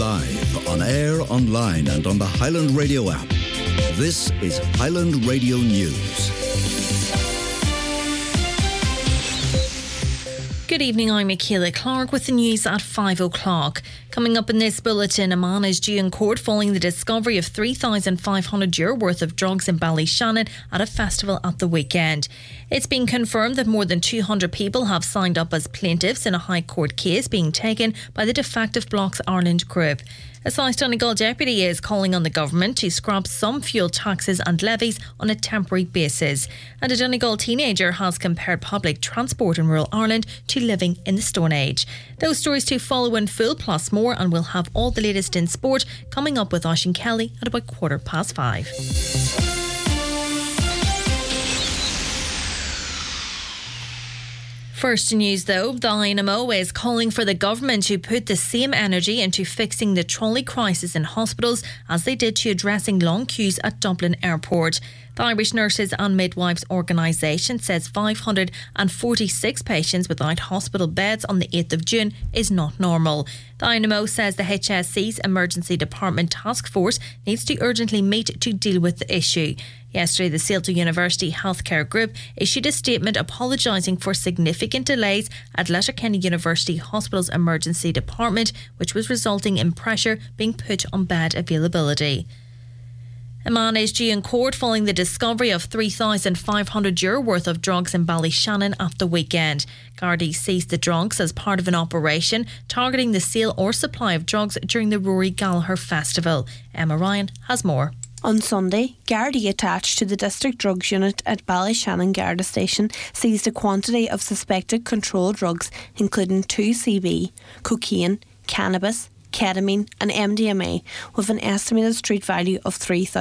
live, on air, online and on the Highland Radio app. This is Highland Radio News. Good evening, I'm Michaela Clark with the news at 5 o'clock. Coming up in this bulletin, a man is due in court following the discovery of €3,500 worth of drugs in Ballyshannon at a festival at the weekend. It's been confirmed that more than 200 people have signed up as plaintiffs in a High Court case being taken by the Defective Blocks Ireland Group. A South Donegal deputy is calling on the government to scrap some fuel taxes and levies on a temporary basis. And a Donegal teenager has compared public transport in rural Ireland to living in the Stone Age. Those stories to follow in full, plus more, and we'll have all the latest in sport coming up with Oisín Kelly at about 5:15. First news though, the INMO is calling for the government to put the same energy into fixing the trolley crisis in hospitals as they did to addressing long queues at Dublin Airport. The Irish Nurses and Midwives Organisation says 546 patients without hospital beds on the 8th of June is not normal. The INMO says the HSC's Emergency Department Task Force needs to urgently meet to deal with the issue. Yesterday, the Saleto University Healthcare Group issued a statement apologising for significant delays at Letterkenny University Hospital's Emergency Department, which was resulting in pressure being put on bed availability. A man is due in court following the discovery of €3,500 worth of drugs in Ballyshannon at the weekend. Gardaí seized the drugs as part of an operation targeting the sale or supply of drugs during the Rory Gallagher Festival. Emma Ryan has more. On Sunday, Gardaí attached to the District Drugs Unit at Ballyshannon Garda Station seized a quantity of suspected controlled drugs including 2CB, cocaine, cannabis, ketamine and MDMA with an estimated street value of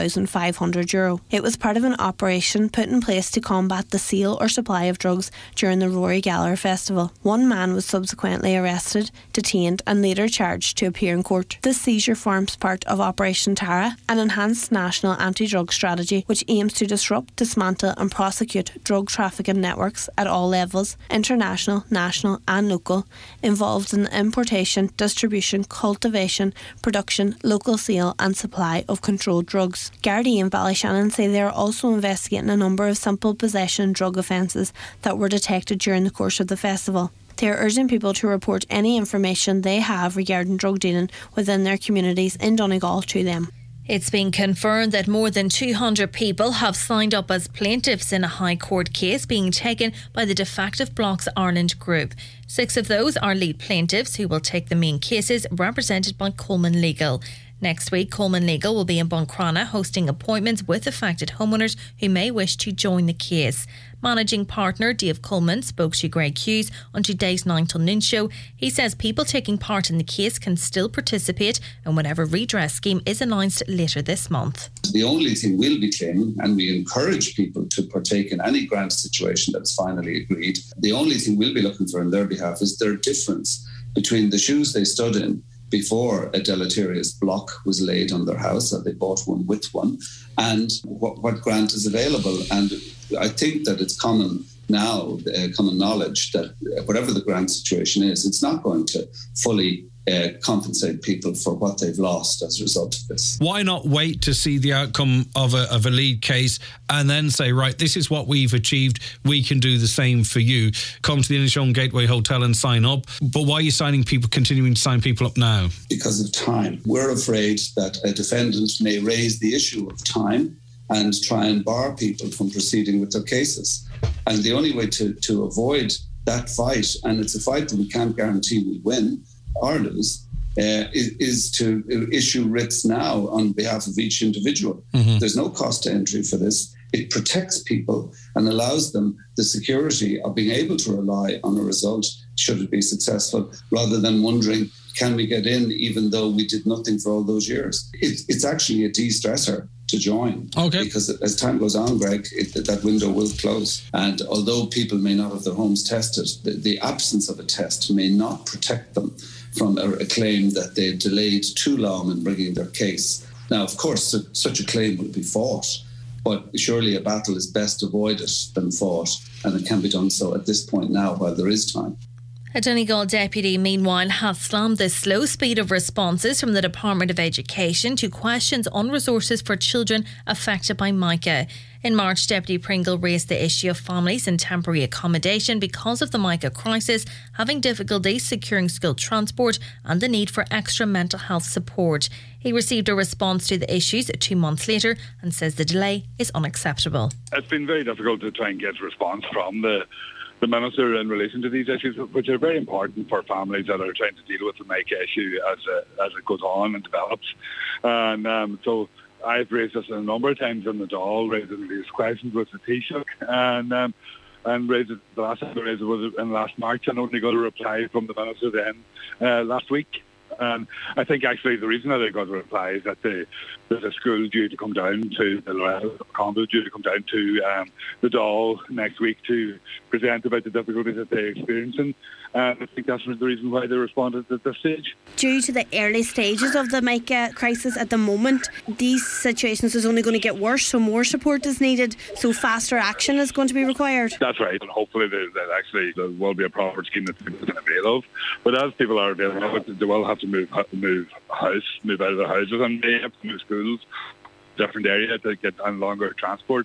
€3,500. It was part of an operation put in place to combat the sale or supply of drugs during the Rory Gallagher Festival. One man was subsequently arrested, detained and later charged to appear in court. This seizure forms part of Operation Tara, an enhanced national anti-drug strategy which aims to disrupt, dismantle and prosecute drug trafficking networks at all levels, international, national and local, involved in the importation, distribution, cultivation, production, local sale and supply of controlled drugs. Gardaí in Ballyshannon say they are also investigating a number of simple possession drug offences that were detected during the course of the festival. They are urging people to report any information they have regarding drug dealing within their communities in Donegal to them. It's been confirmed that more than 200 people have signed up as plaintiffs in a High Court case being taken by the Defective Blocks Ireland Group. 6 of those are lead plaintiffs who will take the main cases, represented by Coleman Legal. Next week, Coleman Legal will be in Buncrana hosting appointments with affected homeowners who may wish to join the case. Managing partner Dave Coleman spoke to Greg Hughes on today's 9 till noon show. He says people taking part in the case can still participate and whatever redress scheme is announced later this month. The only thing we'll be claiming, and we encourage people to partake in any grant situation that's finally agreed, the only thing we'll be looking for on their behalf is their difference between the shoes they stood in before a deleterious block was laid on their house, that they bought one with one, and what grant is available. And I think that it's common now, common knowledge that whatever the grant situation is, it's not going to fully compensate people for what they've lost as a result of this. Why not wait to see the outcome of a lead case and then say, right, this is what we've achieved, we can do the same for you. Come to the Inishowen Gateway Hotel and sign up. But why are you continuing to sign people up now? Because of time. We're afraid that a defendant may raise the issue of time and try and bar people from proceeding with their cases. And the only way to avoid that fight, and it's a fight that we can't guarantee we win or lose, is to issue writs now on behalf of each individual. Mm-hmm. There's no cost to entry for this. It protects people and allows them the security of being able to rely on a result should it be successful, rather than wondering, can we get in even though we did nothing for all those years? It's actually a de-stressor to join. Okay. Because as time goes on, Greg, that window will close. And although people may not have their homes tested, the absence of a test may not protect them from a claim that they delayed too long in bringing their case. Now, of course, such a claim will be fought, but surely a battle is best avoided than fought, and it can be done so at this point now while there is time. A Donegal deputy, meanwhile, has slammed the slow speed of responses from the Department of Education to questions on resources for children affected by Micah. In March, Deputy Pringle raised the issue of families in temporary accommodation because of the Micah crisis having difficulties securing school transport and the need for extra mental health support. He received a response to the issues 2 months later and says the delay is unacceptable. It's been very difficult to try and get a response from the Minister in relation to these issues, which are very important for families that are trying to deal with the Micah issue as it goes on and develops. And so I've raised this a number of times in the Dáil, raising these questions with the Taoiseach, and raised it, the last time I raised it was in last March, and only got a reply from the Minister then last week. And I think actually the reason that I got a reply is that there's a school due to come down to the Loyal Convent, due to come down to the Dáil next week to present about the difficulties that they're experiencing. I think that's the reason why they responded at this stage. Due to the early stages of the Micah crisis at the moment, these situations is only going to get worse, so more support is needed, so faster action is going to be required. That's right, and hopefully there will be a proper scheme that people can avail of. But as people are availing of it, they will have to move out of their houses, and they have to move schools different area to get on longer transport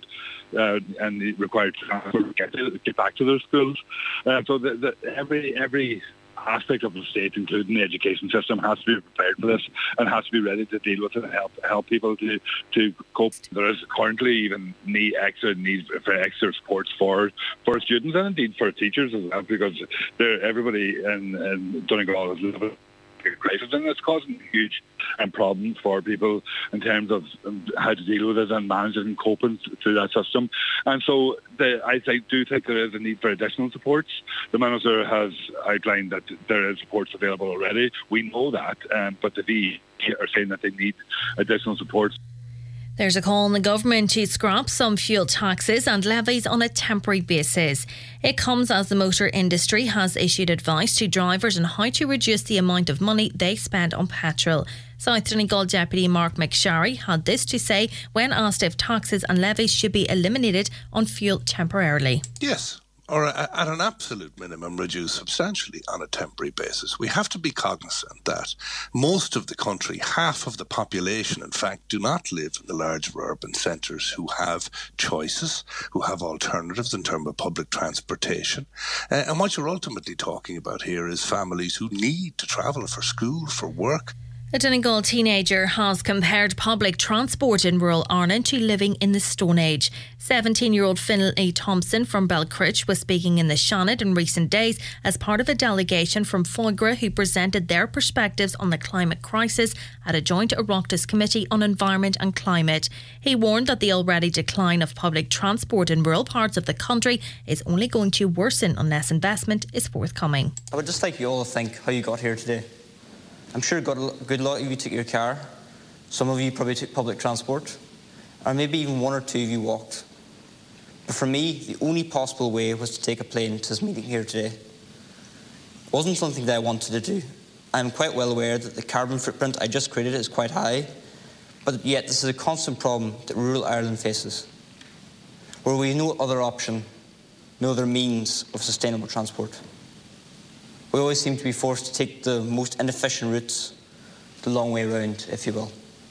and the required transport to get back to their schools. So every aspect of the state, including the education system, has to be prepared for this and has to be ready to deal with it and help people to cope. There is currently even extra need for extra supports for students and indeed for teachers as well, because everybody in Donegal is living crisis, and it's causing huge problems for people in terms of how to deal with it and manage it and coping through that system. And so I do think there is a need for additional supports. The Minister has outlined that there is supports available already. We know that, but the VE are saying that they need additional supports. There's a call on the government to scrap some fuel taxes and levies on a temporary basis. It comes as the motor industry has issued advice to drivers on how to reduce the amount of money they spend on petrol. South Donegal Deputy Mark McSharry had this to say when asked if taxes and levies should be eliminated on fuel temporarily. Yes, or at an absolute minimum reduced substantially on a temporary basis. We have to be cognizant that most of the country, half of the population in fact, do not live in the large urban centres who have choices, who have alternatives in terms of public transportation. And what you're ultimately talking about here is families who need to travel for school, for work. A Donegal teenager has compared public transport in rural Ireland to living in the Stone Age. 17-year-old Finlay Thompson from Belcrich was speaking in the Seanad in recent days as part of a delegation from Foigra who presented their perspectives on the climate crisis at a joint Oireachtas Committee on Environment and Climate. He warned that the already decline of public transport in rural parts of the country is only going to worsen unless investment is forthcoming. I would just like you all to think how you got here today. I'm sure a good lot of you took your car. Some of you probably took public transport, or maybe even one or two of you walked. But for me, the only possible way was to take a plane to this meeting here today. It wasn't something that I wanted to do. I'm quite well aware that the carbon footprint I just created is quite high, but yet this is a constant problem that rural Ireland faces, where we have no other option, no other means of sustainable transport. We always seem to be forced to take the most inefficient routes, the long way around, if you will.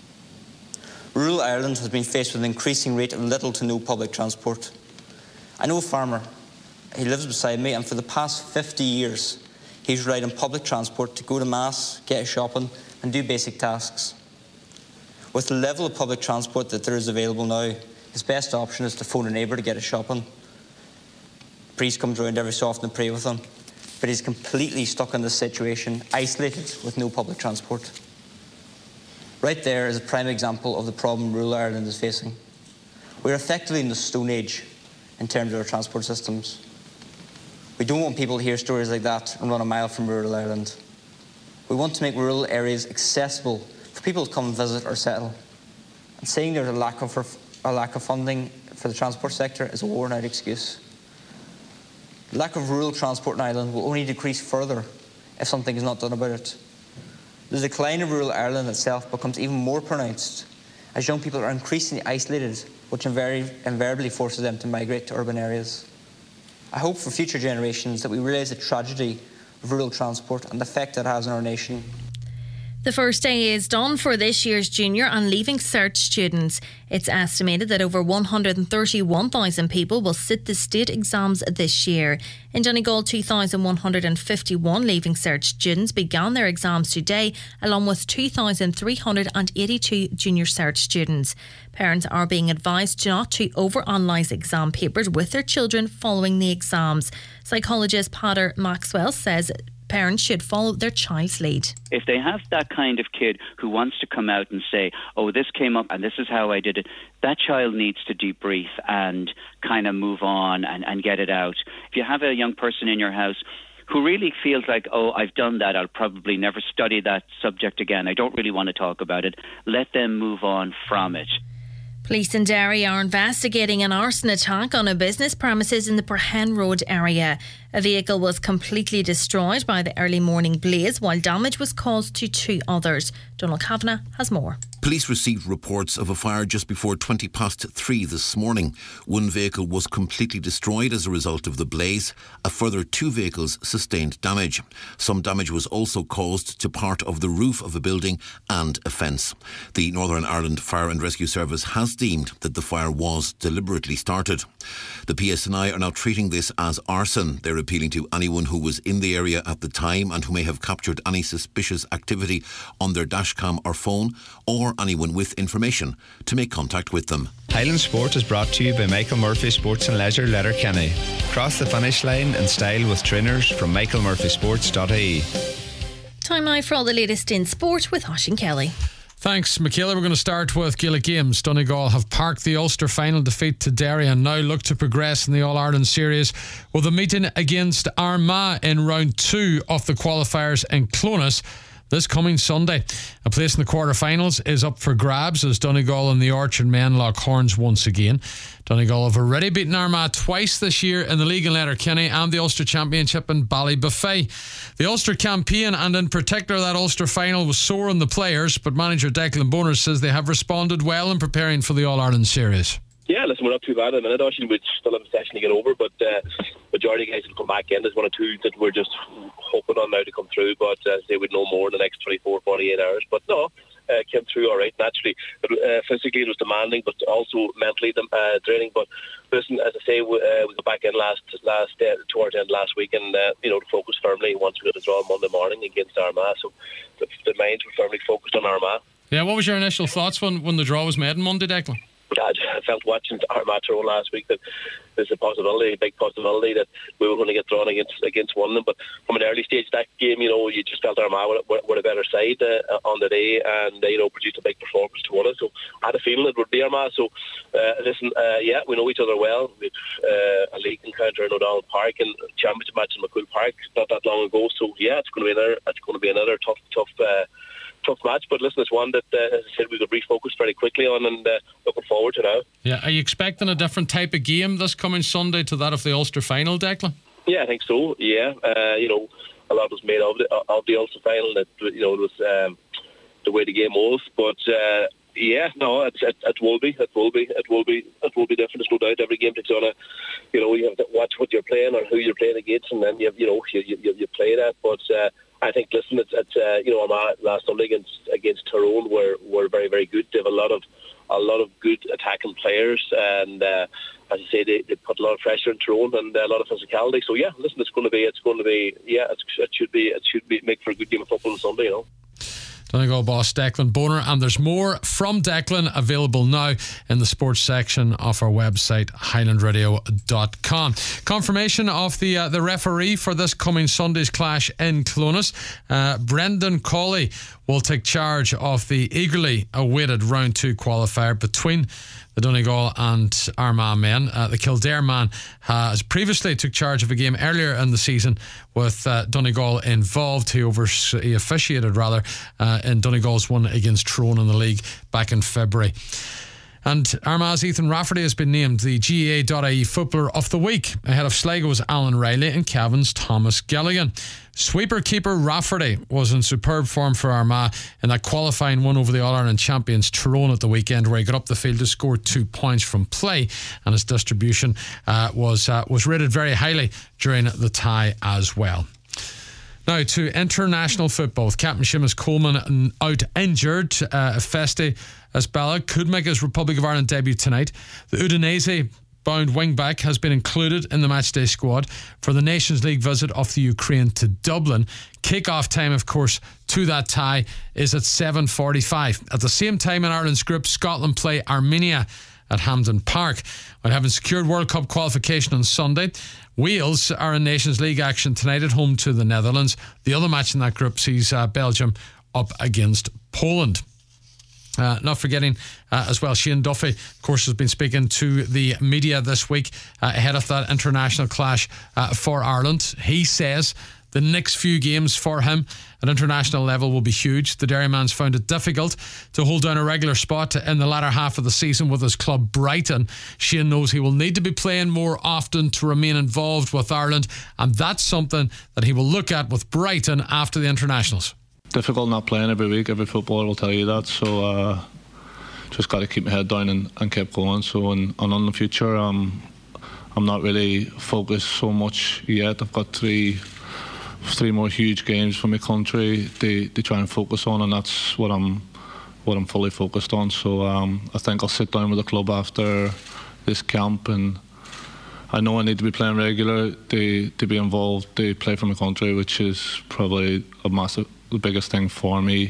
Rural Ireland has been faced with an increasing rate of little to no public transport. I know a farmer. He lives beside me, and for the past 50 years, he's relied on public transport to go to Mass, get shopping, and do basic tasks. With the level of public transport that there is available now, his best option is to phone a neighbour to get his shopping. The priest comes round every so often to pray with him. But he's completely stuck in this situation, isolated with no public transport. Right there is a prime example of the problem rural Ireland is facing. We're effectively in the Stone Age in terms of our transport systems. We don't want people to hear stories like that and run a mile from rural Ireland. We want to make rural areas accessible for people to come and visit or settle. And saying there's a lack of funding for the transport sector is a worn-out excuse. The lack of rural transport in Ireland will only decrease further if something is not done about it. The decline of rural Ireland itself becomes even more pronounced as young people are increasingly isolated, which invariably forces them to migrate to urban areas. I hope for future generations that we realise the tragedy of rural transport and the effect it has on our nation. The first day is done for this year's junior and leaving cert students. It's estimated that over 131,000 people will sit the state exams this year. In Donegal, 2,151 leaving cert students began their exams today, along with 2,382 junior cert students. Parents are being advised not to overanalyse exam papers with their children following the exams. Psychologist Peter Maxwell says parents should follow their child's lead. If they have that kind of kid who wants to come out and say, oh, this came up and this is how I did it, that child needs to debrief and kind of move on and get it out. If you have a young person in your house who really feels like, oh, I've done that, I'll probably never study that subject again, I don't really want to talk about it, let them move on from it. Police in Derry are investigating an arson attack on a business premises in the Perhen Road area. A vehicle was completely destroyed by the early morning blaze, while damage was caused to 2 others. Donald Kavanagh has more. Police received reports of a fire just before 3:20 this morning. One vehicle was completely destroyed as a result of the blaze. A further 2 vehicles sustained damage. Some damage was also caused to part of the roof of a building and a fence. The Northern Ireland Fire and Rescue Service has deemed that the fire was deliberately started. The PSNI are now treating this as arson. They're appealing to anyone who was in the area at the time and who may have captured any suspicious activity on their dashcam or phone, or anyone with information, to make contact with them. Highland Sport is brought to you by Michael Murphy Sports and Leisure, Letterkenny. Cross the finish line in style with trainers from michaelmurphysports.ie. Time now for all the latest in sport with Oisín Kelly. Thanks, Michaela. We're going to start with Gaelic Games. Donegal have parked the Ulster final defeat to Derry and now look to progress in the All-Ireland series with a meeting against Armagh in round 2 of the qualifiers in Clones this coming Sunday. A place in the quarter-finals is up for grabs as Donegal and the Orchard men lock horns once again. Donegal have already beaten Armagh twice this year in the league in Letterkenny and the Ulster Championship in Ballybuffet. The Ulster campaign, and in particular that Ulster final, was sore on the players, but manager Declan Bonner says they have responded well in preparing for the All-Ireland series. Yeah, listen, we're not too bad at the minute. Actually, we still have a session to get over, but majority of guys will come back in. There's 1 or 2 that we're just hoping on now to come through, but say we'd know more in the next 24, 48 hours. But no, came through all right. Naturally, physically it was demanding, but also mentally draining. But listen, as I say, we got back in towards the end last week, and to focus firmly once we got a draw Monday morning against Armagh. So the minds were firmly focused on Armagh. Yeah, what was your initial thoughts when the draw was made on Monday, Declan? I felt watching Armagh last week that there's a big possibility that we were going to get drawn against one of them. But from an early stage of that game, you just felt Armagh were a better side on the day, and produced a big performance to win it. So I had a feeling it would be Armagh. So we know each other well. We've a league encounter in O'Donnell Park and a championship match in McCool Park not that long ago. So yeah, it's going to be another tough match, but listen, it's one that, as I said, we could refocus very quickly on, and looking forward to now. Yeah, are you expecting a different type of game this coming Sunday to that of the Ulster final, Declan? Yeah, I think so. Yeah, a lot was made of the Ulster final. That it was the way the game was, but it will be different. There's no doubt. Every game takes on you have to watch what you're playing or who you're playing against, and then you play that, but. I think, listen, it's last Sunday against Tyrone were very, very good. They have a lot of good attacking players, and as I say, they put a lot of pressure on Tyrone and a lot of physicality. So yeah, listen, it should make for a good game of football on Sunday. Donegal boss Declan Bonner, and there's more from Declan available now in the sports section of our website highlandradio.com. Confirmation of the referee for this coming Sunday's clash in Clones. Brendan Cawley will take charge of the eagerly awaited round 2 qualifier between the Donegal and Armagh men. The Kildare man has previously took charge of a game earlier in the season with Donegal involved. He officiated in Donegal's one against Tyrone in the league back in February. And Armagh's Ethan Rafferty has been named the GAA.ie Footballer of the Week ahead of Sligo's Alan Riley and Cavan's Thomas Gilligan. Sweeper keeper Rafferty was in superb form for Armagh in that qualifying win over the All-Ireland champions Tyrone at the weekend, where he got up the field to score 2 points from play, and his distribution was rated very highly during the tie as well. Now to international football. Captain Seamus Coleman out injured. Festi Asbella could make his Republic of Ireland debut tonight. The Udinese-bound wing-back has been included in the matchday squad for the Nations League visit of the Ukraine to Dublin. Kick-off time, of course, to that tie is at 7:45. At the same time in Ireland's group, Scotland play Armenia at Hampden Park. While having secured World Cup qualification on Sunday, Wales are in Nations League action tonight at home to the Netherlands. The other match in that group sees Belgium up against Poland. Not forgetting as well, Shane Duffy, of course, has been speaking to the media this week ahead of that international clash for Ireland. He says the next few games for him at international level will be huge. The Dairyman's found it difficult to hold down a regular spot in the latter half of the season with his club Brighton. Shane knows he will need to be playing more often to remain involved with Ireland, and that's something that he will look at with Brighton after the internationals. Difficult not playing every week. Every footballer will tell you that. So just got to keep my head down and keep going. So and on the future, I'm not really focused so much yet. I've got three more huge games for my country they try and focus on, and that's what I'm fully focused on. So I think I'll sit down with the club after this camp, and I know I need to be playing regular to be involved, to play for my country, which is probably the biggest thing for me,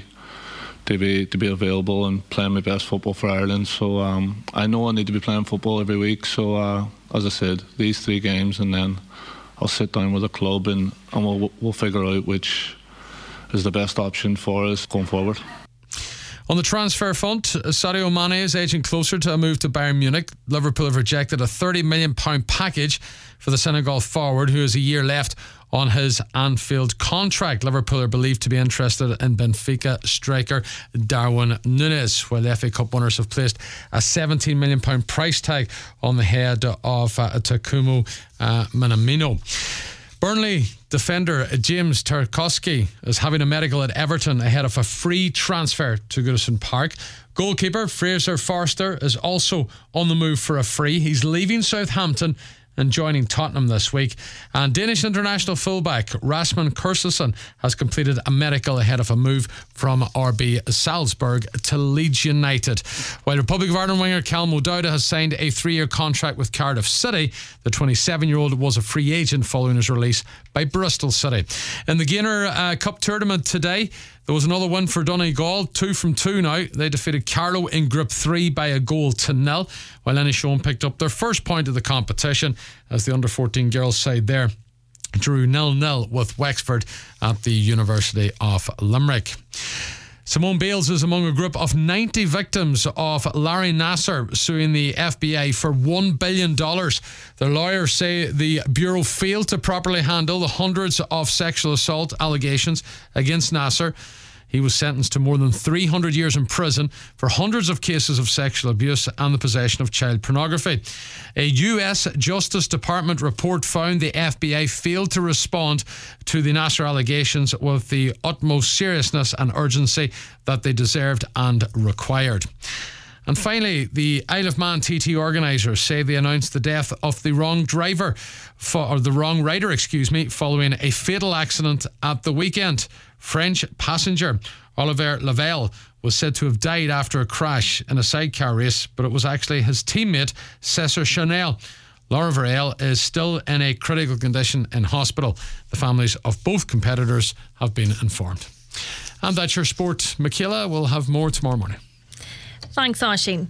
to be available and playing my best football for Ireland. So I know I need to be playing football every week. So as I said, these 3 games, and then I'll sit down with the club and we'll figure out which is the best option for us going forward. On the transfer front, Sadio Mane is edging closer to a move to Bayern Munich. Liverpool have rejected a £30 million package for the Senegal forward, who has a year left on his Anfield contract. Liverpool are believed to be interested in Benfica striker Darwin Núñez, while the FA Cup winners have placed a £17 million price tag on the head of Takuma Minamino. Burnley defender James Tarkowski is having a medical at Everton ahead of a free transfer to Goodison Park. Goalkeeper Fraser Forster is also on the move for a free. He's leaving Southampton and joining Tottenham this week. And Danish international fullback Rasmus Kursson has completed a medical ahead of a move from RB Salzburg to Leeds United. While Republic of Ireland winger Callum O'Dowda has signed a 3-year contract with Cardiff City, the 27-year-old was a free agent following his release by Bristol City. In the Gaynor Cup tournament today, there was another win for Donegal, 2 from 2 now. They defeated Carlow in Group 3 by a goal to nil, while Inishowen picked up their first point of the competition as the under-14 girls side there drew 0-0 with Wexford at the University of Limerick. Simone Bales is among a group of 90 victims of Larry Nassar suing the FBI for $1 billion. Their lawyers say the Bureau failed to properly handle the hundreds of sexual assault allegations against Nassar. He was sentenced to more than 300 years in prison for hundreds of cases of sexual abuse and the possession of child pornography. A US Justice Department report found the FBI failed to respond to the Nassar allegations with the utmost seriousness and urgency that they deserved and required. And finally, the Isle of Man TT organisers say they announced the death of the wrong rider, following a fatal accident at the weekend. French passenger Olivier Lavelle was said to have died after a crash in a sidecar race, but it was actually his teammate Cesar Chanel. Laura Varel is still in a critical condition in hospital. The families of both competitors have been informed. And that's your sport. Michaela will have more tomorrow morning. Thanks, Aishin.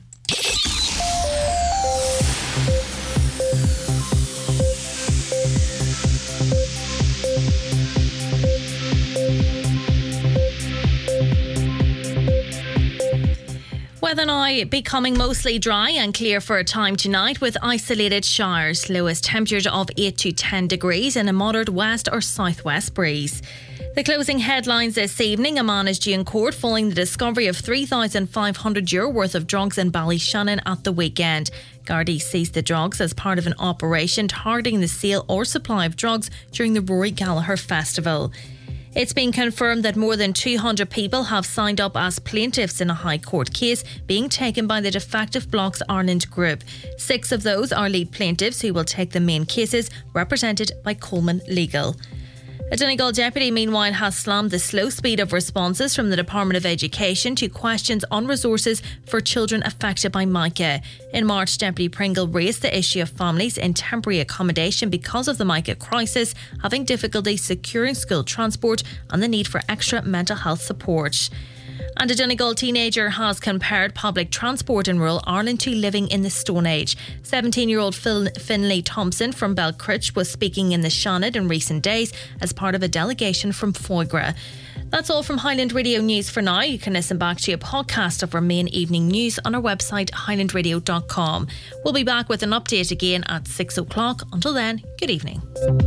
Weather now becoming mostly dry and clear for a time tonight with isolated showers. Lowest temperatures of 8 to 10 degrees and a moderate west or southwest breeze. The closing headlines this evening: a man is due in court following the discovery of €3,500 worth of drugs in Ballyshannon at the weekend. Gardaí seized the drugs as part of an operation targeting the sale or supply of drugs during the Rory Gallagher Festival. It's been confirmed that more than 200 people have signed up as plaintiffs in a High Court case being taken by the Defective Blocks Ireland group. 6 of those are lead plaintiffs who will take the main cases, represented by Coleman Legal. A Donegal deputy, meanwhile, has slammed the slow speed of responses from the Department of Education to questions on resources for children affected by Micah. In March, Deputy Pringle raised the issue of families in temporary accommodation because of the Micah crisis having difficulty securing school transport and the need for extra mental health support. And a Donegal teenager has compared public transport in rural Ireland to living in the Stone Age. 17-year-old Finlay Thompson from Belcrich was speaking in the Seanad in recent days as part of a delegation from Foigra. That's all from Highland Radio News for now. You can listen back to a podcast of our main evening news on our website highlandradio.com. We'll be back with an update again at 6 o'clock. Until then, good evening.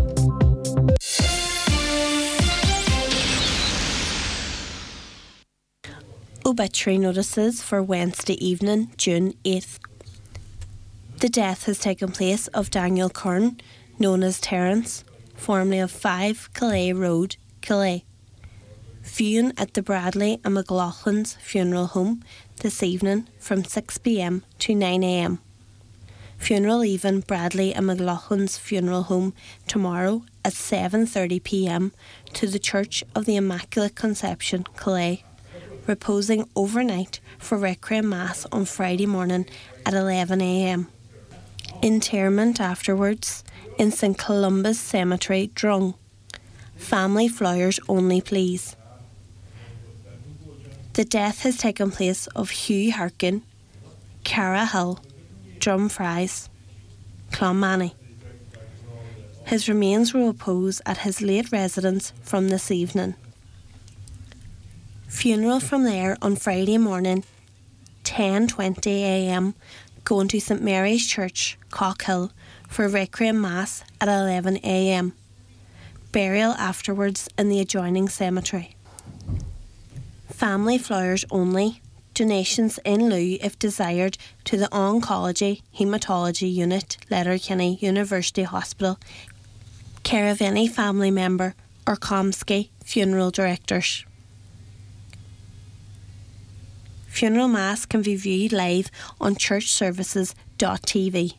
Obituary notices for Wednesday evening, June 8th. The death has taken place of Daniel Kern, known as Terence, formerly of 5 Calais Road, Calais. Viewing at the Bradley and McLaughlin's funeral home this evening from 6 p.m. to 9 a.m. Funeral leaving Bradley and McLaughlin's funeral home tomorrow at 7:30 p.m. to the Church of the Immaculate Conception, Calais. Reposing overnight for Requiem Mass on Friday morning at 11 a.m. Interment afterwards in St Columba's Cemetery, Drung. Family flowers only, please. The death has taken place of Hugh Harkin, Cara Hill, Drumfries, Clonmany. His remains will repose at his late residence from this evening. Funeral from there on Friday morning, 10:20 a.m, going to St Mary's Church, Cockhill, for Requiem Mass at 11 a.m. Burial afterwards in the adjoining cemetery. Family flowers only. Donations in lieu, if desired, to the Oncology Haematology Unit, Letterkenny University Hospital, care of any family member or Comsky funeral directors. Funeral Mass can be viewed live on churchservices.tv.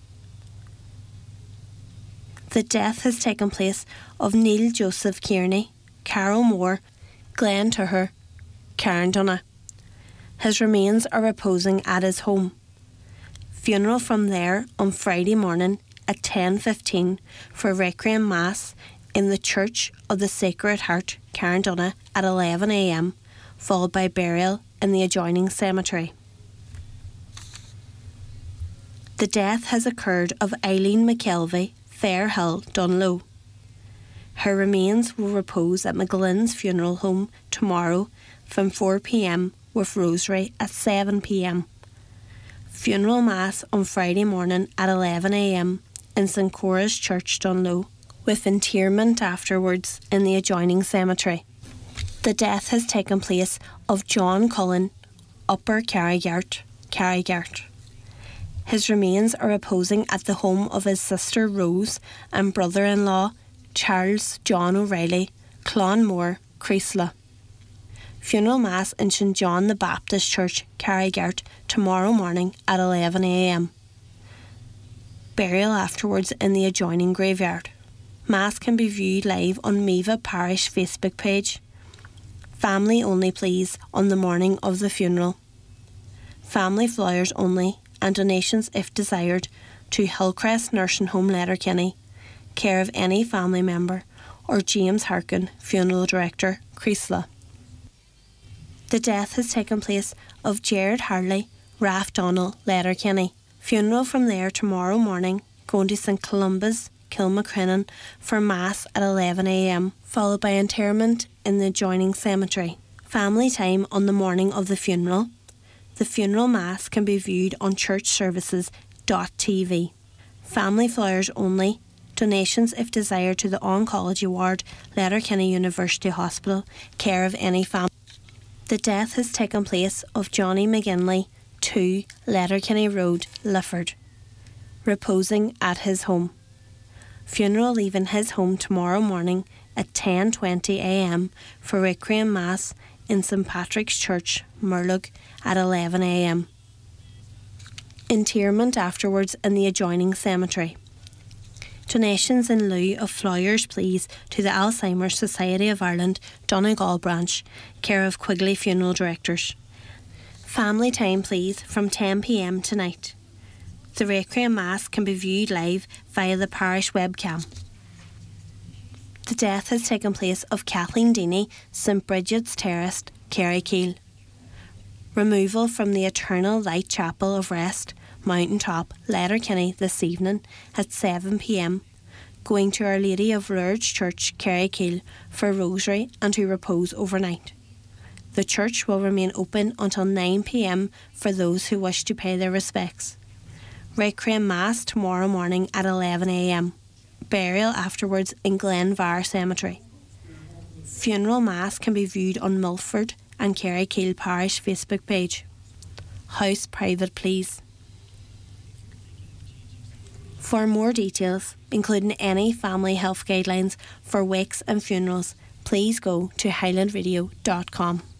The death has taken place of Neil Joseph Kearney, Carol Moore, Glenn Tuher, Karen Dunna. His remains are reposing at his home. Funeral from there on Friday morning at 10:15 for Requiem Mass in the Church of the Sacred Heart, Karen Dunna, at 11 a.m, followed by burial in the adjoining cemetery. The death has occurred of Eileen McKelvey, Fairhill, Dunlow. Her remains will repose at McGlynn's funeral home tomorrow from 4 p.m, with rosary at 7 p.m. Funeral Mass on Friday morning at 11 a.m. in St Cora's Church, Dunlow, with interment afterwards in the adjoining cemetery. The death has taken place of John Cullen, Upper Carrigart. His remains are reposing at the home of his sister Rose and brother-in-law Charles John O'Reilly, Clonmore, Creasla. Funeral Mass in St John the Baptist Church, Carrigart, tomorrow morning at 11 a.m. Burial afterwards in the adjoining graveyard. Mass can be viewed live on Meva Parish Facebook page. Family only, please, on the morning of the funeral. Family flowers only, and donations, if desired, to Hillcrest Nursing Home, Letterkenny, care of any family member, or James Harkin, Funeral Director, Creasla. The death has taken place of Gerard Harley, Ralph Donnell, Letterkenny. Funeral from there tomorrow morning, going to St Columba's, Kilmacrennan, for Mass at 11 a.m, followed by interment in the adjoining cemetery. Family time on the morning of the funeral. The funeral Mass can be viewed on churchservices.tv. Family flowers only. Donations, if desired, to the Oncology Ward, Letterkenny University Hospital, care of any family. The death has taken place of Johnny McGinley, 2 Letterkenny Road, Lifford, reposing at his home. Funeral leaving his home tomorrow morning at 10:20 a.m. for Requiem Mass in St Patrick's Church, Murlough, at 11 a.m. Interment afterwards in the adjoining cemetery. Donations in lieu of flyers, please, to the Alzheimer's Society of Ireland, Donegal branch, care of Quigley Funeral Directors. Family time, please, from 10 p.m. tonight. The Requiem Mass can be viewed live via the parish webcam. The death has taken place of Kathleen Deeney, St Bridget's Terrace, Kerrykeele. Removal from the Eternal Light Chapel of Rest, Mountain Top, Letterkenny this evening at 7 p.m, going to Our Lady of Lourdes Church, Kerrykeele for Rosary and to repose overnight. The church will remain open until 9 p.m. for those who wish to pay their respects. Requiem Mass tomorrow morning at 11 a.m. Burial afterwards in Glenvar Cemetery. Funeral Mass can be viewed on Milford and Kerrykeele Parish Facebook page. House private, please. For more details, including any family health guidelines for wakes and funerals, please go to highlandradio.com.